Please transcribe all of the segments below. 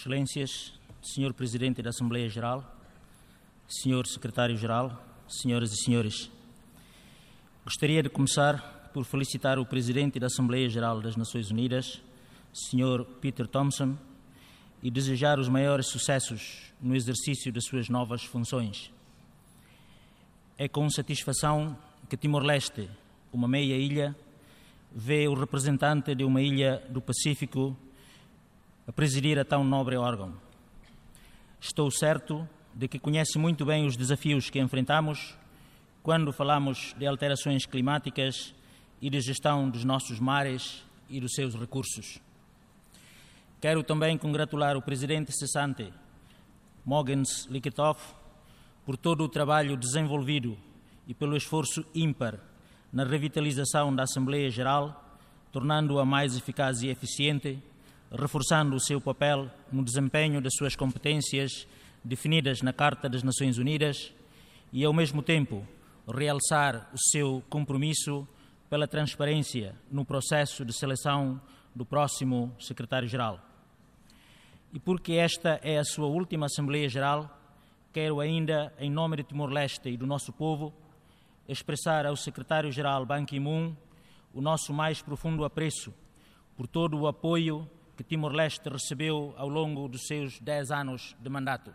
Excelências, Senhor Presidente da Assembleia Geral, Senhor Secretário-Geral, Senhoras e Senhores, gostaria de começar por felicitar o Presidente da Assembleia Geral das Nações Unidas, Senhor Peter Thompson, e desejar os maiores sucessos no exercício de suas novas funções. É com satisfação que Timor-Leste, uma meia-ilha, vê o representante de uma ilha do Pacífico a presidir a tão nobre órgão. Estou certo de que conhece muito bem os desafios que enfrentamos quando falamos de alterações climáticas e de gestão dos nossos mares e dos seus recursos. Quero também congratular o Presidente cessante, Mogens Lykketoft, por todo o trabalho desenvolvido e pelo esforço ímpar na revitalização da Assembleia Geral, tornando-a mais eficaz e eficiente, reforçando o seu papel no desempenho das suas competências definidas na Carta das Nações Unidas e, ao mesmo tempo, realçar o seu compromisso pela transparência no processo de seleção do próximo Secretário-Geral. E porque esta é a sua última Assembleia Geral, quero ainda, em nome de Timor-Leste e do nosso povo, expressar ao Secretário-Geral Ban Ki-moon o nosso mais profundo apreço por todo o apoio que Timor-Leste recebeu ao longo dos seus 10 anos de mandato.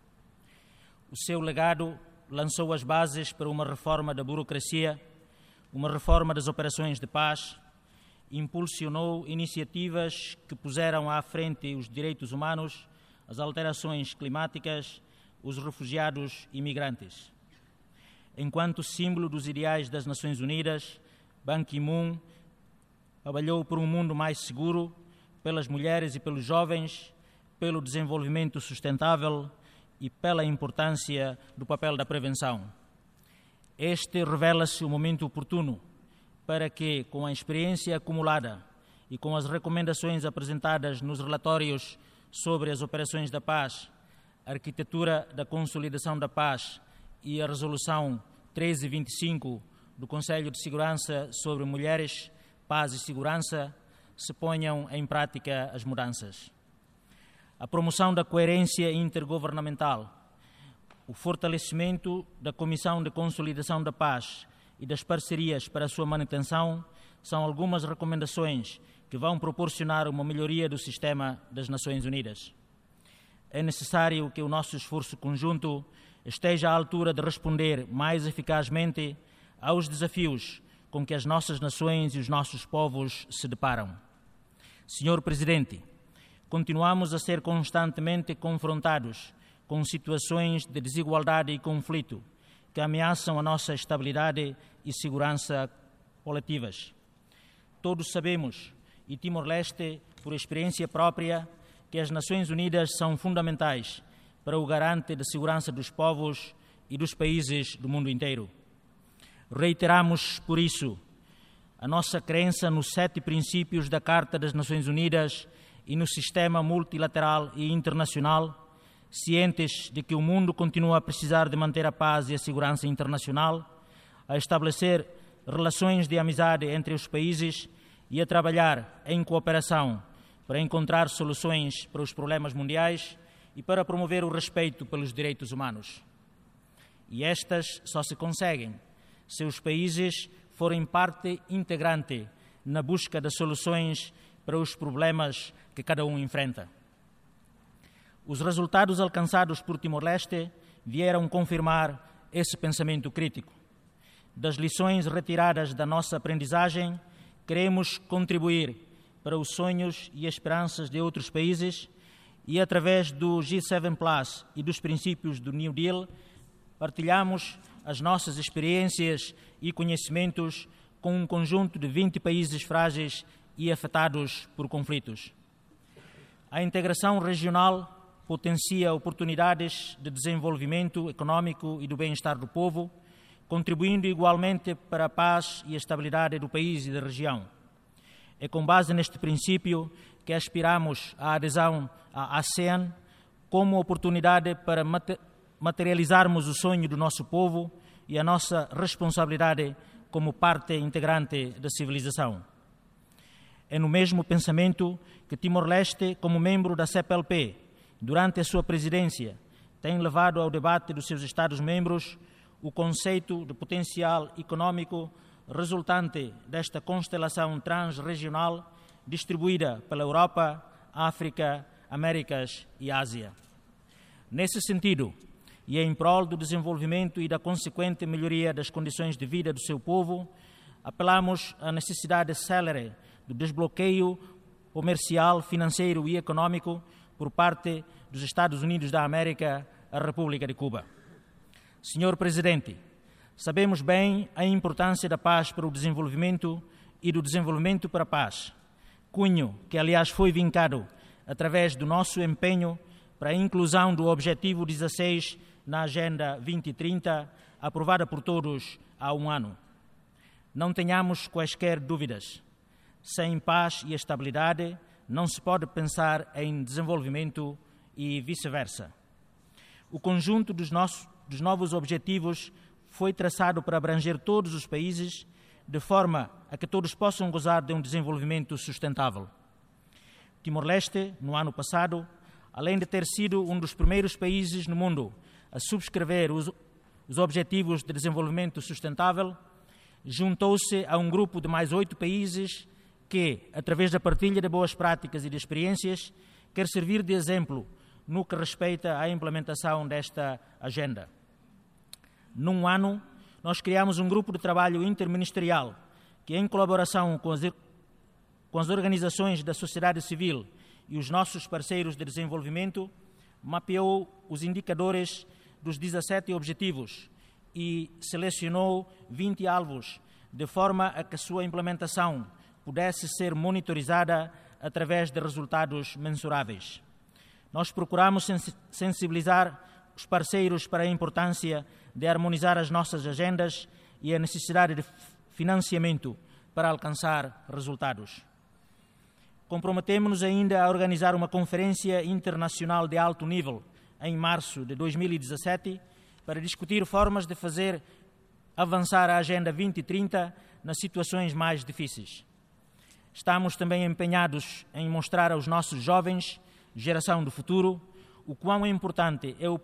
O seu legado lançou as bases para uma reforma da burocracia, uma reforma das operações de paz, impulsionou iniciativas que puseram à frente os direitos humanos, as alterações climáticas, os refugiados e imigrantes. Enquanto símbolo dos ideais das Nações Unidas, Ban Ki-moon trabalhou por um mundo mais seguro, pelas mulheres e pelos jovens, pelo desenvolvimento sustentável e pela importância do papel da prevenção. Este revela-se o momento oportuno para que, com a experiência acumulada e com as recomendações apresentadas nos relatórios sobre as operações da paz, a arquitetura da consolidação da paz e a Resolução 1325 do Conselho de Segurança sobre Mulheres, Paz e Segurança, se ponham em prática as mudanças. A promoção da coerência intergovernamental, o fortalecimento da Comissão de Consolidação da Paz e das parcerias para a sua manutenção são algumas recomendações que vão proporcionar uma melhoria do sistema das Nações Unidas. É necessário que o nosso esforço conjunto esteja à altura de responder mais eficazmente aos desafios com que as nossas nações e os nossos povos se deparam. Senhor Presidente, continuamos a ser constantemente confrontados com situações de desigualdade e conflito que ameaçam a nossa estabilidade e segurança coletivas. Todos sabemos, e Timor-Leste, por experiência própria, que as Nações Unidas são fundamentais para o garante da segurança dos povos e dos países do mundo inteiro. Reiteramos, por isso, a nossa crença nos 7 princípios da Carta das Nações Unidas e no sistema multilateral e internacional, cientes de que o mundo continua a precisar de manter a paz e a segurança internacional, a estabelecer relações de amizade entre os países e a trabalhar em cooperação para encontrar soluções para os problemas mundiais e para promover o respeito pelos direitos humanos. E estas só se conseguem se os países forem parte integrante na busca de soluções para os problemas que cada um enfrenta. Os resultados alcançados por Timor-Leste vieram confirmar esse pensamento crítico. Das lições retiradas da nossa aprendizagem, queremos contribuir para os sonhos e esperanças de outros países e, através do G7 Plus e dos princípios do New Deal, partilhamos as nossas experiências e conhecimentos com um conjunto de 20 países frágeis e afetados por conflitos. A integração regional potencia oportunidades de desenvolvimento econômico e do bem-estar do povo, contribuindo igualmente para a paz e a estabilidade do país e da região. É com base neste princípio que aspiramos à adesão à ASEAN como oportunidade para materializarmos o sonho do nosso povo e a nossa responsabilidade como parte integrante da civilização. É no mesmo pensamento que Timor-Leste, como membro da CPLP durante a sua presidência, tem levado ao debate dos seus Estados-membros o conceito de potencial econômico resultante desta constelação transregional distribuída pela Europa, África, Américas e Ásia. Nesse sentido, e em prol do desenvolvimento e da consequente melhoria das condições de vida do seu povo, apelamos à necessidade célere do desbloqueio comercial, financeiro e econômico por parte dos Estados Unidos da América, a República de Cuba. Senhor Presidente, sabemos bem a importância da paz para o desenvolvimento e do desenvolvimento para a paz, cunho que, aliás, foi vincado através do nosso empenho para a inclusão do Objetivo 16 na Agenda 2030, aprovada por todos há um ano. Não tenhamos quaisquer dúvidas. Sem paz e estabilidade, não se pode pensar em desenvolvimento e vice-versa. O conjunto dos novos objetivos foi traçado para abranger todos os países, de forma a que todos possam gozar de um desenvolvimento sustentável. Timor-Leste, no ano passado, além de ter sido um dos primeiros países no mundo a subscrever os Objetivos de Desenvolvimento Sustentável, juntou-se a um grupo de mais 8 países que, através da partilha de boas práticas e de experiências, quer servir de exemplo no que respeita à implementação desta agenda. Num ano, nós criamos um grupo de trabalho interministerial que, em colaboração com as organizações da sociedade civil e os nossos parceiros de desenvolvimento, mapeou os indicadores dos 17 objetivos e selecionou 20 alvos, de forma a que a sua implementação pudesse ser monitorizada através de resultados mensuráveis. Nós procuramos sensibilizar os parceiros para a importância de harmonizar as nossas agendas e a necessidade de financiamento para alcançar resultados. Comprometemos-nos ainda a organizar uma conferência internacional de alto nível em março de 2017 para discutir formas de fazer avançar a Agenda 2030 nas situações mais difíceis. Estamos também empenhados em mostrar aos nossos jovens, geração do futuro, o quão importante é o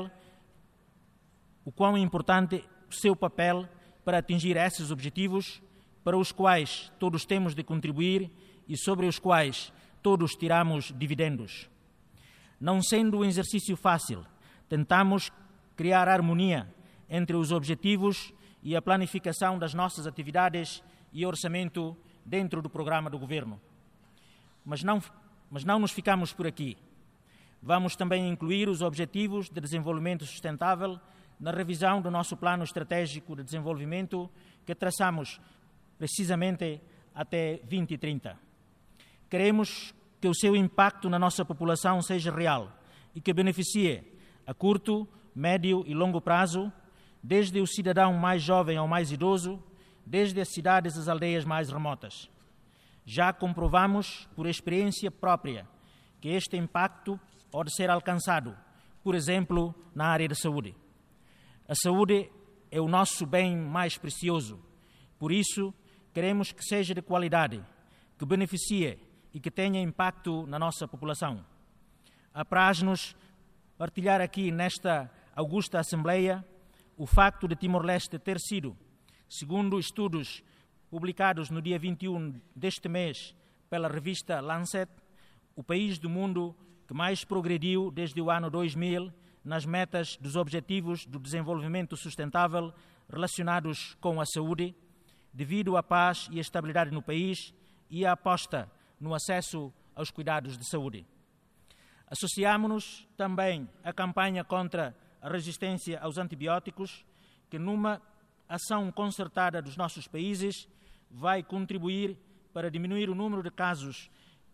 seu papel para atingir esses objetivos, para os quais todos temos de contribuir e sobre os quais todos tiramos dividendos. Não sendo um exercício fácil, tentamos criar harmonia entre os objetivos e a planificação das nossas atividades e orçamento dentro do programa do Governo. Mas não nos ficamos por aqui. Vamos também incluir os Objetivos de Desenvolvimento Sustentável na revisão do nosso Plano Estratégico de Desenvolvimento que traçamos precisamente até 2030. Queremos que o seu impacto na nossa população seja real e que beneficie a curto, médio e longo prazo, desde o cidadão mais jovem ao mais idoso, desde as cidades às aldeias mais remotas. Já comprovamos, por experiência própria, que este impacto pode ser alcançado, por exemplo, na área da saúde. A saúde é o nosso bem mais precioso, por isso queremos que seja de qualidade, que beneficie e que tenha impacto na nossa população. Apraz-nos partilhar aqui nesta augusta Assembleia o facto de Timor-Leste ter sido, segundo estudos publicados no dia 21 deste mês pela revista Lancet, o país do mundo que mais progrediu desde o ano 2000 nas metas dos Objetivos do Desenvolvimento Sustentável relacionados com a saúde, devido à paz e à estabilidade no país e à aposta no acesso aos cuidados de saúde. Associámo-nos também à campanha contra a resistência aos antibióticos, que numa ação concertada dos nossos países vai contribuir para diminuir o número de casos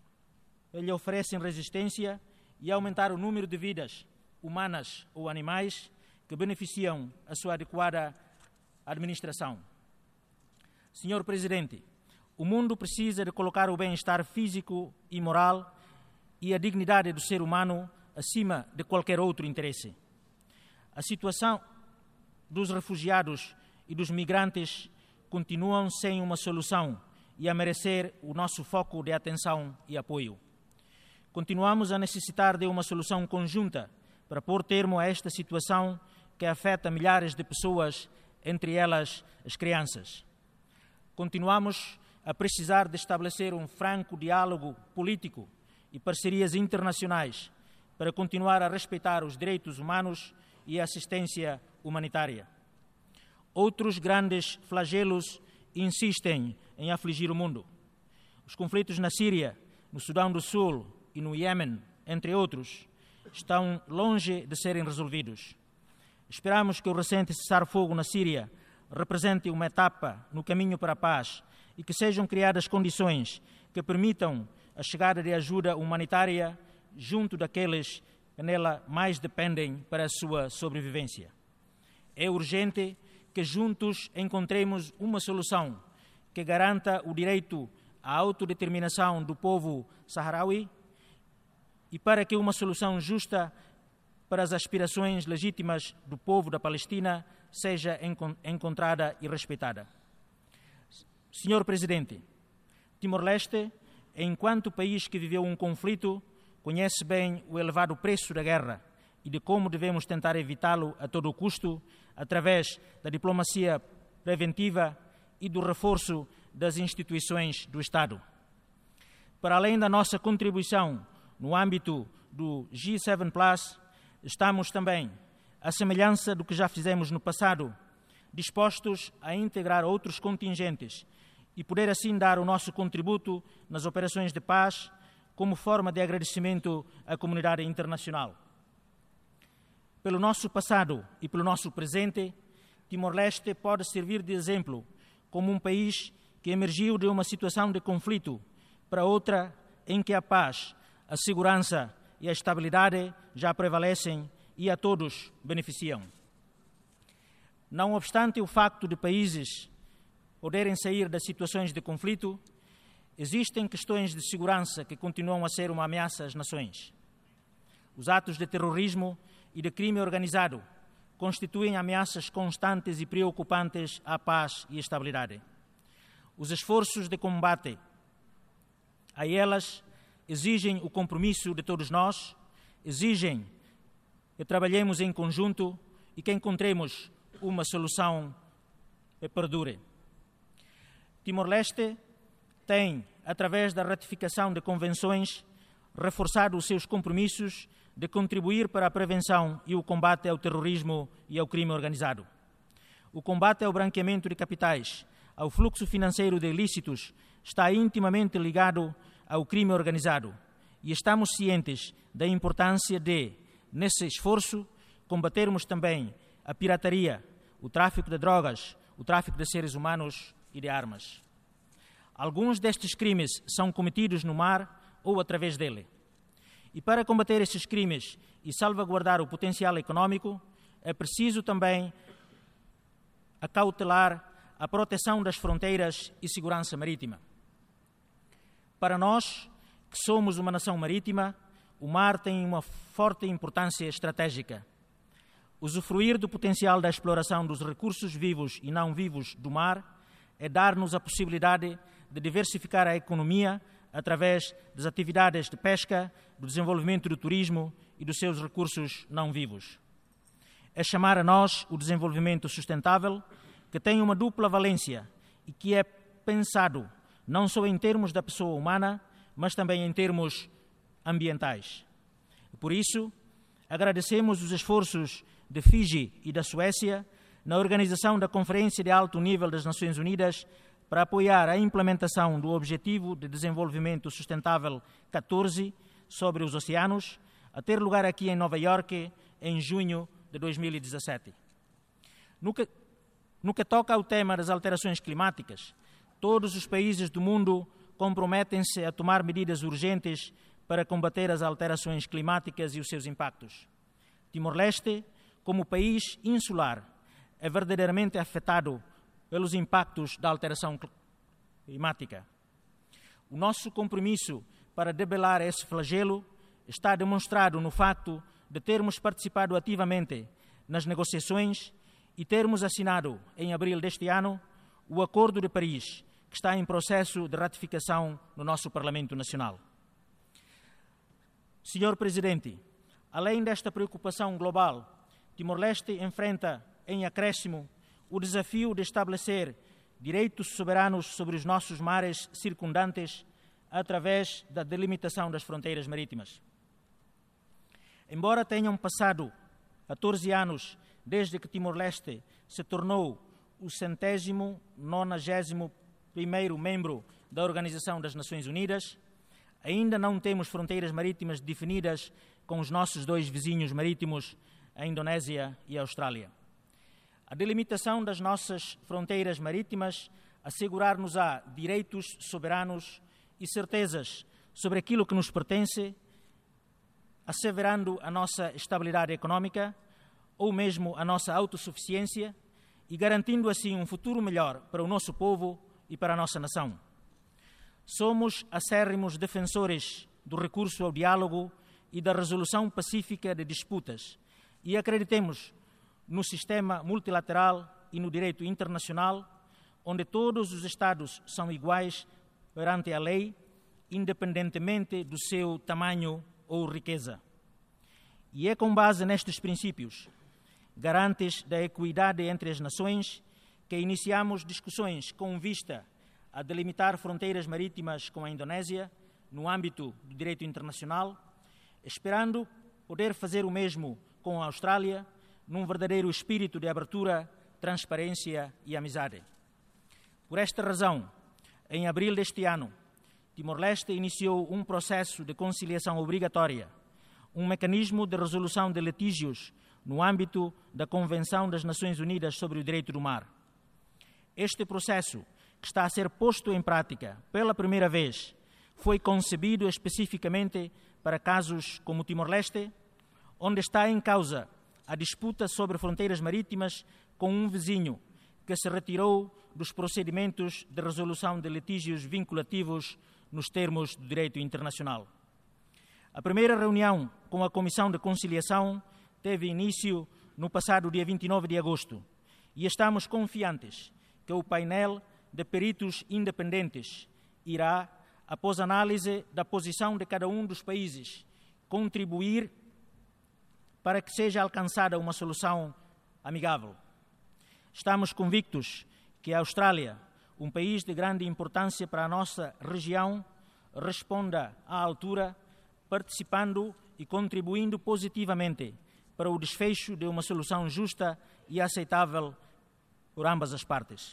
que lhe oferecem resistência e aumentar o número de vidas humanas ou animais que beneficiam a sua adequada administração. Senhor Presidente, o mundo precisa de colocar o bem-estar físico e moral e a dignidade do ser humano acima de qualquer outro interesse. A situação dos refugiados e dos migrantes continuam sem uma solução e a merecer o nosso foco de atenção e apoio. Continuamos a necessitar de uma solução conjunta para pôr termo a esta situação que afeta milhares de pessoas, entre elas as crianças. Continuamos a precisar de estabelecer um franco diálogo político e parcerias internacionais para continuar a respeitar os direitos humanos e a assistência humanitária. Outros grandes flagelos insistem em afligir o mundo. Os conflitos na Síria, no Sudão do Sul e no Iêmen, entre outros, estão longe de serem resolvidos. Esperamos que o recente cessar-fogo na Síria represente uma etapa no caminho para a paz e que sejam criadas condições que permitam a chegada de ajuda humanitária junto daqueles que nela mais dependem para a sua sobrevivência. É urgente que juntos encontremos uma solução que garanta o direito à autodeterminação do povo saharaui e para que uma solução justa para as aspirações legítimas do povo da Palestina seja encontrada e respeitada. Senhor Presidente, Timor-Leste, enquanto país que viveu um conflito, conhece bem o elevado preço da guerra e de como devemos tentar evitá-lo a todo custo através da diplomacia preventiva e do reforço das instituições do Estado. Para além da nossa contribuição no âmbito do G7+, estamos também, à semelhança do que já fizemos no passado, dispostos a integrar outros contingentes e poder assim dar o nosso contributo nas operações de paz como forma de agradecimento à comunidade internacional. Pelo nosso passado e pelo nosso presente, Timor-Leste pode servir de exemplo como um país que emergiu de uma situação de conflito para outra em que a paz, a segurança e a estabilidade já prevalecem e a todos beneficiam. Não obstante o facto de países poderem sair das situações de conflito, existem questões de segurança que continuam a ser uma ameaça às nações. Os atos de terrorismo e de crime organizado constituem ameaças constantes e preocupantes à paz e estabilidade. Os esforços de combate a elas exigem o compromisso de todos nós, exigem que trabalhemos em conjunto e que encontremos uma solução que perdure. Timor-Leste tem, através da ratificação de convenções, reforçado os seus compromissos de contribuir para a prevenção e o combate ao terrorismo e ao crime organizado. O combate ao branqueamento de capitais, ao fluxo financeiro de ilícitos, está intimamente ligado ao crime organizado e estamos cientes da importância de, nesse esforço, combatermos também a pirataria, o tráfico de drogas, o tráfico de seres humanos e de armas. Alguns destes crimes são cometidos no mar ou através dele. E para combater estes crimes e salvaguardar o potencial econômico, é preciso também acautelar a proteção das fronteiras e segurança marítima. Para nós, que somos uma nação marítima, o mar tem uma forte importância estratégica. Usufruir do potencial da exploração dos recursos vivos e não vivos do mar é dar-nos a possibilidade de diversificar a economia através das atividades de pesca, do desenvolvimento do turismo e dos seus recursos não vivos. É chamar a nós o desenvolvimento sustentável, que tem uma dupla valência e que é pensado não só em termos da pessoa humana, mas também em termos ambientais. Por isso, agradecemos os esforços de Fiji e da Suécia na organização da Conferência de Alto Nível das Nações Unidas para apoiar a implementação do Objetivo de Desenvolvimento Sustentável 14 sobre os oceanos, a ter lugar aqui em Nova Iorque em junho de 2017. No que toca ao tema das alterações climáticas, todos os países do mundo comprometem-se a tomar medidas urgentes para combater as alterações climáticas e os seus impactos. Timor-Leste, como país insular, é verdadeiramente afetado pelos impactos da alteração climática. O nosso compromisso para debelar esse flagelo está demonstrado no facto de termos participado ativamente nas negociações e termos assinado, em abril deste ano, o Acordo de Paris, que está em processo de ratificação no nosso Parlamento Nacional. Senhor Presidente, além desta preocupação global, Timor-Leste enfrenta, em acréscimo, o desafio de estabelecer direitos soberanos sobre os nossos mares circundantes através da delimitação das fronteiras marítimas. Embora tenham passado 14 anos desde que Timor-Leste se tornou o 191º membro da Organização das Nações Unidas, ainda não temos fronteiras marítimas definidas com os nossos dois vizinhos marítimos, a Indonésia e a Austrália. A delimitação das nossas fronteiras marítimas assegurar-nos-á direitos soberanos e certezas sobre aquilo que nos pertence, asseverando a nossa estabilidade económica ou mesmo a nossa autossuficiência e garantindo assim um futuro melhor para o nosso povo e para a nossa nação. Somos acérrimos defensores do recurso ao diálogo e da resolução pacífica de disputas e acreditemos no sistema multilateral e no direito internacional, onde todos os Estados são iguais perante a lei, independentemente do seu tamanho ou riqueza. E é com base nestes princípios, garantes da equidade entre as nações, que iniciamos discussões com vista a delimitar fronteiras marítimas com a Indonésia, no âmbito do direito internacional, esperando poder fazer o mesmo com a Austrália, num verdadeiro espírito de abertura, transparência e amizade. Por esta razão, em abril deste ano, Timor-Leste iniciou um processo de conciliação obrigatória, um mecanismo de resolução de litígios no âmbito da Convenção das Nações Unidas sobre o Direito do Mar. Este processo, que está a ser posto em prática pela primeira vez, foi concebido especificamente para casos como Timor-Leste, onde está em causa a disputa sobre fronteiras marítimas com um vizinho que se retirou dos procedimentos de resolução de litígios vinculativos nos termos do direito internacional. A primeira reunião com a Comissão de Conciliação teve início no passado dia 29 de agosto e estamos confiantes que o painel de peritos independentes irá, após análise da posição de cada um dos países, contribuir para que seja alcançada uma solução amigável. Estamos convictos que a Austrália, um país de grande importância para a nossa região, responda à altura, participando e contribuindo positivamente para o desfecho de uma solução justa e aceitável por ambas as partes.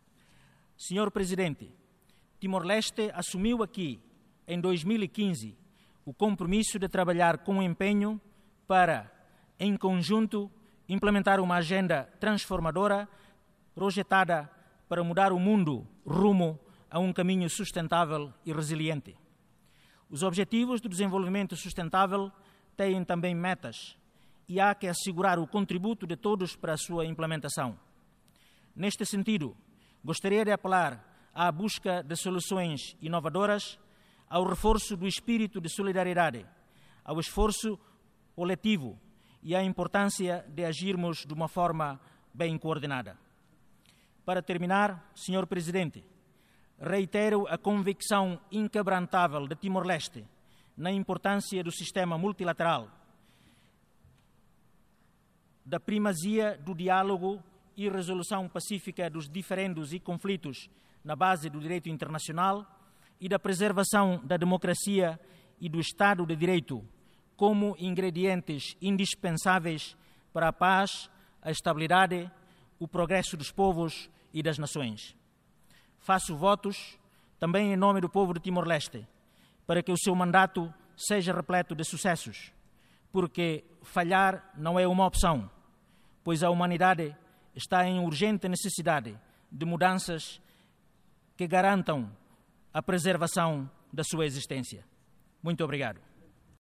Senhor Presidente, Timor-Leste assumiu aqui, em 2015, o compromisso de trabalhar com empenho para, em conjunto, implementar uma agenda transformadora projetada para mudar o mundo rumo a um caminho sustentável e resiliente. Os Objetivos do Desenvolvimento Sustentável têm também metas e há que assegurar o contributo de todos para a sua implementação. Neste sentido, gostaria de apelar à busca de soluções inovadoras, ao reforço do espírito de solidariedade, ao esforço coletivo e à importância de agirmos de uma forma bem coordenada. Para terminar, Senhor Presidente, reitero a convicção inquebrantável de Timor-Leste na importância do sistema multilateral, da primazia do diálogo e resolução pacífica dos diferendos e conflitos na base do direito internacional e da preservação da democracia e do Estado de Direito como ingredientes indispensáveis para a paz, a estabilidade, o progresso dos povos e das nações. Faço votos, também em nome do povo de Timor-Leste, para que o seu mandato seja repleto de sucessos, porque falhar não é uma opção, pois a humanidade está em urgente necessidade de mudanças que garantam a preservação da sua existência. Muito obrigado.